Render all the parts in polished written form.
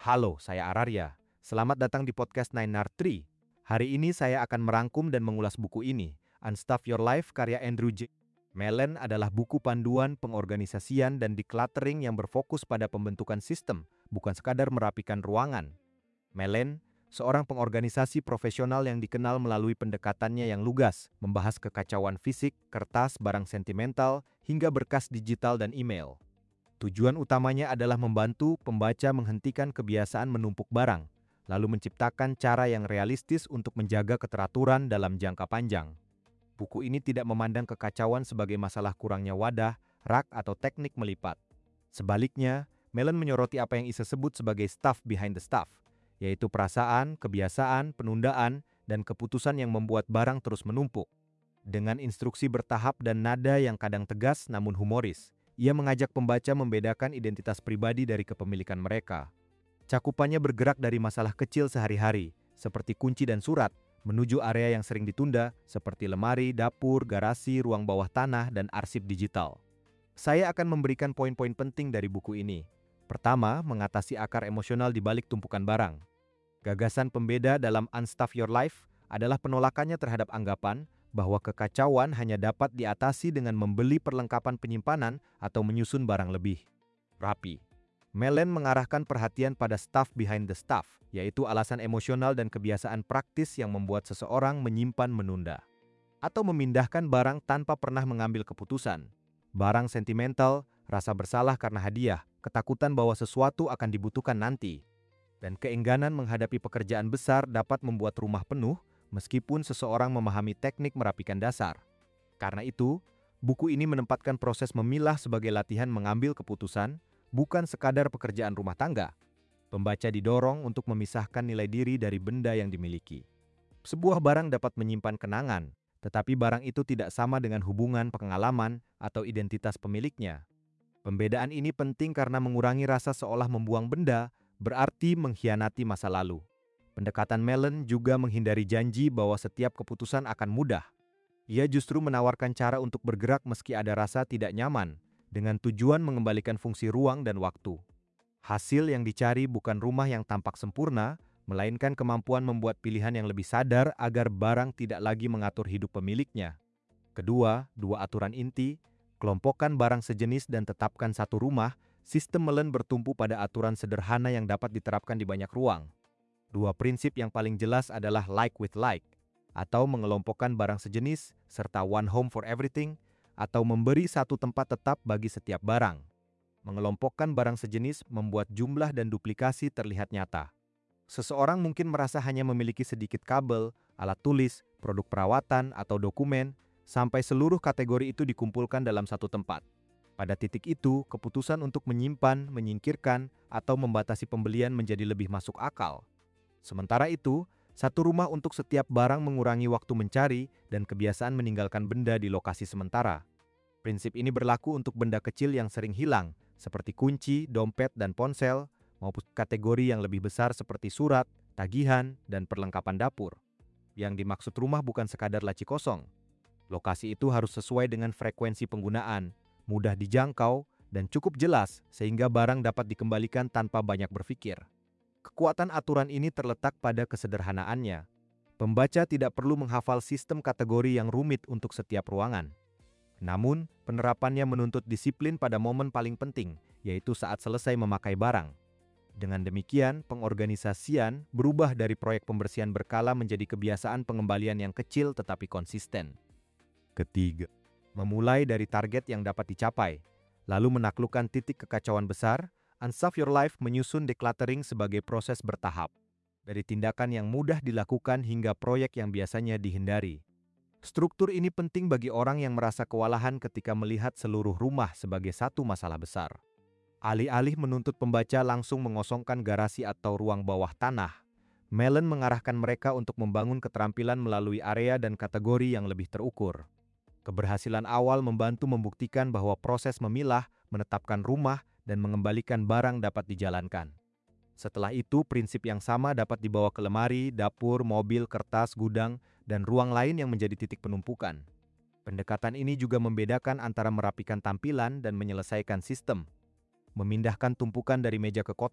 Halo, saya Ararya. Selamat datang di podcast Nine Nard Tree. Hari ini saya akan merangkum dan mengulas buku ini, Unstuff Your Life karya Andrew J. Mellon adalah buku panduan pengorganisasian dan decluttering yang berfokus pada pembentukan sistem, bukan sekadar merapikan ruangan. Mellon, seorang pengorganisasi profesional yang dikenal melalui pendekatannya yang lugas, membahas kekacauan fisik, kertas, barang sentimental, hingga berkas digital dan email. Tujuan utamanya adalah membantu pembaca menghentikan kebiasaan menumpuk barang, lalu menciptakan cara yang realistis untuk menjaga keteraturan dalam jangka panjang. Buku ini tidak memandang kekacauan sebagai masalah kurangnya wadah, rak, atau teknik melipat. Sebaliknya, Mellon menyoroti apa yang Isa sebut sebagai stuff behind the stuff, yaitu perasaan, kebiasaan, penundaan, dan keputusan yang membuat barang terus menumpuk. Dengan instruksi bertahap dan nada yang kadang tegas namun humoris, ia mengajak pembaca membedakan identitas pribadi dari kepemilikan mereka. Cakupannya bergerak dari masalah kecil sehari-hari, seperti kunci dan surat, menuju area yang sering ditunda, seperti lemari, dapur, garasi, ruang bawah tanah, dan arsip digital. Saya akan memberikan poin-poin penting dari buku ini. Pertama, mengatasi akar emosional di balik tumpukan barang. Gagasan pembeda dalam Unstuff Your Life adalah penolakannya terhadap anggapan bahwa kekacauan hanya dapat diatasi dengan membeli perlengkapan penyimpanan atau menyusun barang lebih rapi. Mellon mengarahkan perhatian pada stuff behind the stuff, yaitu alasan emosional dan kebiasaan praktis yang membuat seseorang menyimpan, menunda, atau memindahkan barang tanpa pernah mengambil keputusan. Barang sentimental, rasa bersalah karena hadiah, ketakutan bahwa sesuatu akan dibutuhkan nanti, dan keengganan menghadapi pekerjaan besar dapat membuat rumah penuh, meskipun seseorang memahami teknik merapikan dasar. Karena itu, buku ini menempatkan proses memilah sebagai latihan mengambil keputusan, bukan sekadar pekerjaan rumah tangga. Pembaca didorong untuk memisahkan nilai diri dari benda yang dimiliki. Sebuah barang dapat menyimpan kenangan, tetapi barang itu tidak sama dengan hubungan, pengalaman, atau identitas pemiliknya. Pembedaan ini penting karena mengurangi rasa seolah membuang benda berarti mengkhianati masa lalu. Pendekatan Mellon juga menghindari janji bahwa setiap keputusan akan mudah. Ia justru menawarkan cara untuk bergerak meski ada rasa tidak nyaman, dengan tujuan mengembalikan fungsi ruang dan waktu. Hasil yang dicari bukan rumah yang tampak sempurna, melainkan kemampuan membuat pilihan yang lebih sadar agar barang tidak lagi mengatur hidup pemiliknya. Kedua, dua aturan inti, kelompokkan barang sejenis dan tetapkan satu rumah. Sistem Mellon bertumpu pada aturan sederhana yang dapat diterapkan di banyak ruang. Dua prinsip yang paling jelas adalah like with like, atau mengelompokkan barang sejenis, serta one home for everything, atau memberi satu tempat tetap bagi setiap barang. Mengelompokkan barang sejenis membuat jumlah dan duplikasi terlihat nyata. Seseorang mungkin merasa hanya memiliki sedikit kabel, alat tulis, produk perawatan, atau dokumen, sampai seluruh kategori itu dikumpulkan dalam satu tempat. Pada titik itu, keputusan untuk menyimpan, menyingkirkan, atau membatasi pembelian menjadi lebih masuk akal. Sementara itu, satu rumah untuk setiap barang mengurangi waktu mencari dan kebiasaan meninggalkan benda di lokasi sementara. Prinsip ini berlaku untuk benda kecil yang sering hilang, seperti kunci, dompet, dan ponsel, maupun kategori yang lebih besar seperti surat, tagihan, dan perlengkapan dapur. Yang dimaksud rumah bukan sekadar laci kosong. Lokasi itu harus sesuai dengan frekuensi penggunaan, mudah dijangkau, dan cukup jelas sehingga barang dapat dikembalikan tanpa banyak berpikir. Kekuatan aturan ini terletak pada kesederhanaannya. Pembaca tidak perlu menghafal sistem kategori yang rumit untuk setiap ruangan. Namun, penerapannya menuntut disiplin pada momen paling penting, yaitu saat selesai memakai barang. Dengan demikian, pengorganisasian berubah dari proyek pembersihan berkala menjadi kebiasaan pengembalian yang kecil tetapi konsisten. Ketiga, memulai dari target yang dapat dicapai, lalu menaklukkan titik kekacauan besar. Unstuff Your Life menyusun decluttering sebagai proses bertahap, dari tindakan yang mudah dilakukan hingga proyek yang biasanya dihindari. Struktur ini penting bagi orang yang merasa kewalahan ketika melihat seluruh rumah sebagai satu masalah besar. Alih-alih menuntut pembaca langsung mengosongkan garasi atau ruang bawah tanah, Mellon mengarahkan mereka untuk membangun keterampilan melalui area dan kategori yang lebih terukur. Keberhasilan awal membantu membuktikan bahwa proses memilah, menetapkan rumah, dan mengembalikan barang dapat dijalankan. Setelah itu, prinsip yang sama dapat dibawa ke lemari, dapur, mobil, kertas, gudang, dan ruang lain yang menjadi titik penumpukan. Pendekatan ini juga membedakan antara merapikan tampilan dan menyelesaikan sistem. Memindahkan tumpukan dari meja ke kotak,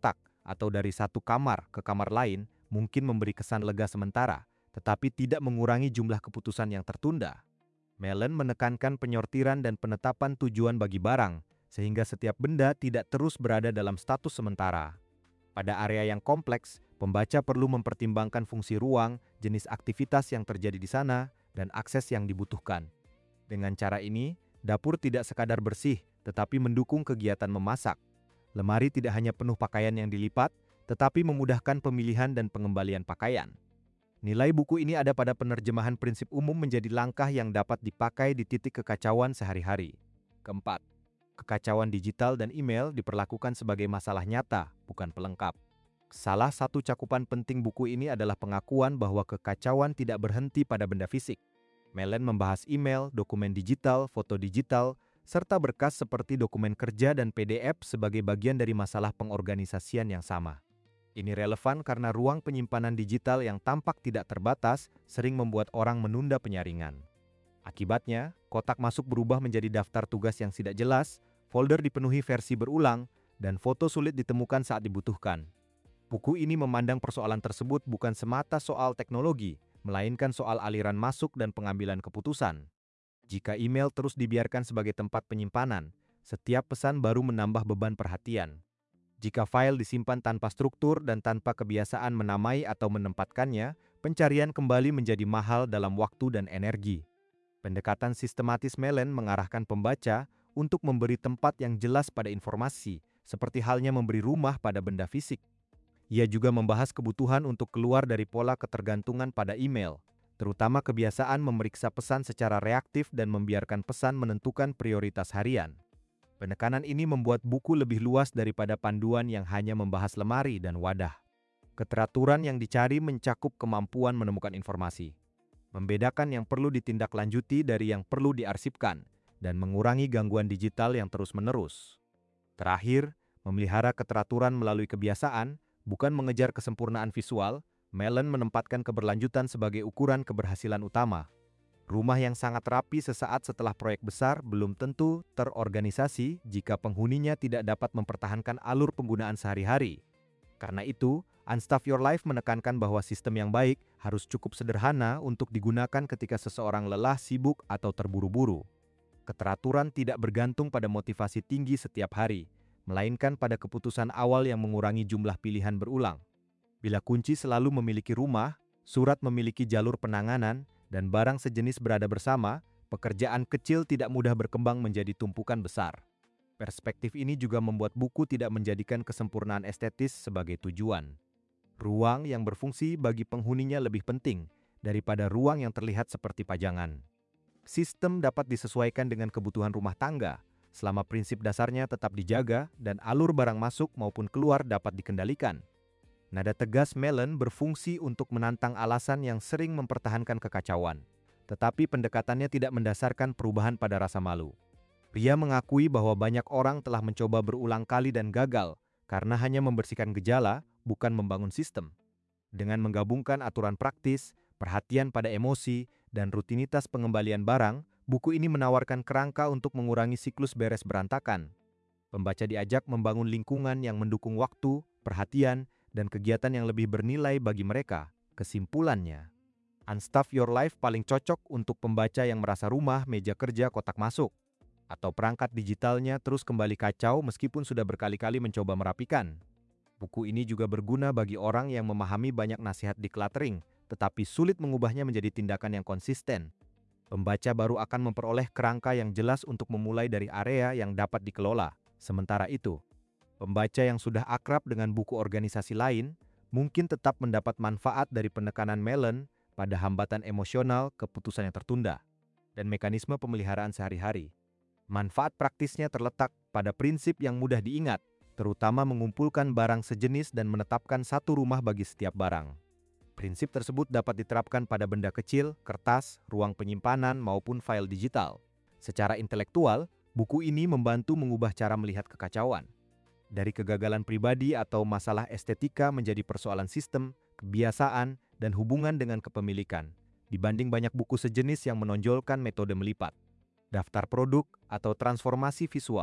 atau dari satu kamar ke kamar lain mungkin memberi kesan lega sementara, tetapi tidak mengurangi jumlah keputusan yang tertunda. Mellon menekankan penyortiran dan penetapan tujuan bagi barang, sehingga setiap benda tidak terus berada dalam status sementara. Pada area yang kompleks, pembaca perlu mempertimbangkan fungsi ruang, jenis aktivitas yang terjadi di sana, dan akses yang dibutuhkan. Dengan cara ini, dapur tidak sekadar bersih, tetapi mendukung kegiatan memasak. Lemari tidak hanya penuh pakaian yang dilipat, tetapi memudahkan pemilihan dan pengembalian pakaian. Nilai buku ini ada pada penerjemahan prinsip umum menjadi langkah yang dapat dipakai di titik kekacauan sehari-hari. Keempat, kekacauan digital dan email diperlakukan sebagai masalah nyata, bukan pelengkap. Salah satu cakupan penting buku ini adalah pengakuan bahwa kekacauan tidak berhenti pada benda fisik. Mellon membahas email, dokumen digital, foto digital, serta berkas seperti dokumen kerja dan PDF sebagai bagian dari masalah pengorganisasian yang sama. Ini relevan karena ruang penyimpanan digital yang tampak tidak terbatas sering membuat orang menunda penyaringan. Akibatnya, kotak masuk berubah menjadi daftar tugas yang tidak jelas, folder dipenuhi versi berulang, dan foto sulit ditemukan saat dibutuhkan. Buku ini memandang persoalan tersebut bukan semata soal teknologi, melainkan soal aliran masuk dan pengambilan keputusan. Jika email terus dibiarkan sebagai tempat penyimpanan, setiap pesan baru menambah beban perhatian. Jika file disimpan tanpa struktur dan tanpa kebiasaan menamai atau menempatkannya, pencarian kembali menjadi mahal dalam waktu dan energi. Pendekatan sistematis Mellon mengarahkan pembaca untuk memberi tempat yang jelas pada informasi, seperti halnya memberi rumah pada benda fisik. Ia juga membahas kebutuhan untuk keluar dari pola ketergantungan pada email, terutama kebiasaan memeriksa pesan secara reaktif dan membiarkan pesan menentukan prioritas harian. Penekanan ini membuat buku lebih luas daripada panduan yang hanya membahas lemari dan wadah. Keteraturan yang dicari mencakup kemampuan menemukan informasi, membedakan yang perlu ditindaklanjuti dari yang perlu diarsipkan, dan mengurangi gangguan digital yang terus-menerus. Terakhir, memelihara keteraturan melalui kebiasaan, bukan mengejar kesempurnaan visual. Mellon menempatkan keberlanjutan sebagai ukuran keberhasilan utama. Rumah yang sangat rapi sesaat setelah proyek besar belum tentu terorganisasi jika penghuninya tidak dapat mempertahankan alur penggunaan sehari-hari. Karena itu, Unstuff Your Life menekankan bahwa sistem yang baik harus cukup sederhana untuk digunakan ketika seseorang lelah, sibuk, atau terburu-buru. Keteraturan tidak bergantung pada motivasi tinggi setiap hari, melainkan pada keputusan awal yang mengurangi jumlah pilihan berulang. Bila kunci selalu memiliki rumah, surat memiliki jalur penanganan, dan barang sejenis berada bersama, pekerjaan kecil tidak mudah berkembang menjadi tumpukan besar. Perspektif ini juga membuat buku tidak menjadikan kesempurnaan estetis sebagai tujuan. Ruang yang berfungsi bagi penghuninya lebih penting daripada ruang yang terlihat seperti pajangan. Sistem dapat disesuaikan dengan kebutuhan rumah tangga, selama prinsip dasarnya tetap dijaga dan alur barang masuk maupun keluar dapat dikendalikan. Nada tegas Mellon berfungsi untuk menantang alasan yang sering mempertahankan kekacauan, tetapi pendekatannya tidak mendasarkan perubahan pada rasa malu. Pria mengakui bahwa banyak orang telah mencoba berulang kali dan gagal karena hanya membersihkan gejala, bukan membangun sistem. Dengan menggabungkan aturan praktis, perhatian pada emosi, dan rutinitas pengembalian barang, buku ini menawarkan kerangka untuk mengurangi siklus beres berantakan. Pembaca diajak membangun lingkungan yang mendukung waktu, perhatian, dan kegiatan yang lebih bernilai bagi mereka. Kesimpulannya, Unstuff Your Life paling cocok untuk pembaca yang merasa rumah, meja kerja, kotak masuk, atau perangkat digitalnya terus kembali kacau meskipun sudah berkali-kali mencoba merapikan. Buku ini juga berguna bagi orang yang memahami banyak nasihat decluttering, tetapi sulit mengubahnya menjadi tindakan yang konsisten. Pembaca baru akan memperoleh kerangka yang jelas untuk memulai dari area yang dapat dikelola. Sementara itu, pembaca yang sudah akrab dengan buku organisasi lain mungkin tetap mendapat manfaat dari penekanan Mellon pada hambatan emosional, keputusan yang tertunda, dan mekanisme pemeliharaan sehari-hari. Manfaat praktisnya terletak pada prinsip yang mudah diingat, terutama mengumpulkan barang sejenis dan menetapkan satu rumah bagi setiap barang. Prinsip tersebut dapat diterapkan pada benda kecil, kertas, ruang penyimpanan, maupun file digital. Secara intelektual, buku ini membantu mengubah cara melihat kekacauan. Dari kegagalan pribadi atau masalah estetika menjadi persoalan sistem, kebiasaan, dan hubungan dengan kepemilikan, dibanding banyak buku sejenis yang menonjolkan metode melipat, daftar produk, atau transformasi visual.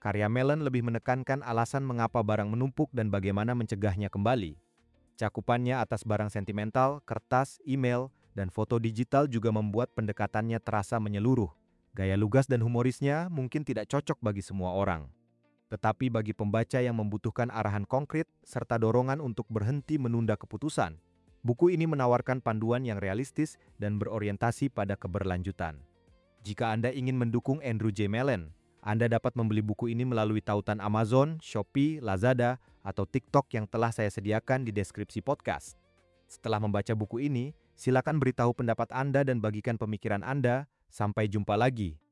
Karya Mellon lebih menekankan alasan mengapa barang menumpuk dan bagaimana mencegahnya kembali. Cakupannya atas barang sentimental, kertas, email, dan foto digital juga membuat pendekatannya terasa menyeluruh. Gaya lugas dan humorisnya mungkin tidak cocok bagi semua orang. Tetapi bagi pembaca yang membutuhkan arahan konkret serta dorongan untuk berhenti menunda keputusan, buku ini menawarkan panduan yang realistis dan berorientasi pada keberlanjutan. Jika Anda ingin mendukung Andrew J. Mellon, Anda dapat membeli buku ini melalui tautan Amazon, Shopee, Lazada, atau TikTok yang telah saya sediakan di deskripsi podcast. Setelah membaca buku ini, silakan beritahu pendapat Anda dan bagikan pemikiran Anda. Sampai jumpa lagi.